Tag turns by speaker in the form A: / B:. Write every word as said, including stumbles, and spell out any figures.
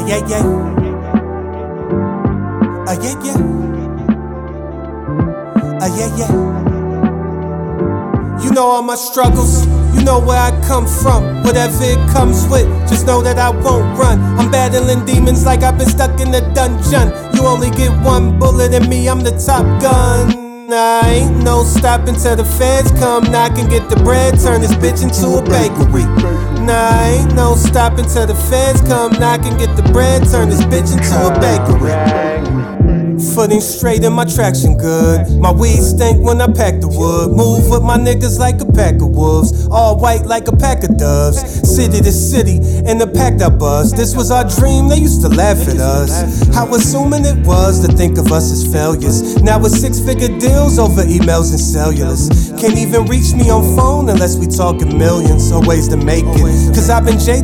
A: yeah, yeah. Uh, yeah, yeah. Uh, yeah, yeah. You know all my struggles, you know where I come from. Whatever it comes with, just know that I won't run. I'm battling demons like I've been stuck in a dungeon. You only get one bullet in me, I'm the top gun. Nah, ain't no stopping till the feds come knocking. Get the bread, turn this bitch into a bakery. Nah, ain't no stopping till the feds come knocking. Get the bread, turn this bitch into a bakery. Footing straight and my traction good. My weed stank when I pack the wood. Move with my niggas like a pack of wolves. All white like a pack of doves. City to city in the packed up bus. This was our dream, they used to laugh at us. How assuming it was to think of us as failures. Now it's six figure deals over emails and cellulars. Can't even reach me on phone unless we talking millions or ways to make it. Cause I've been J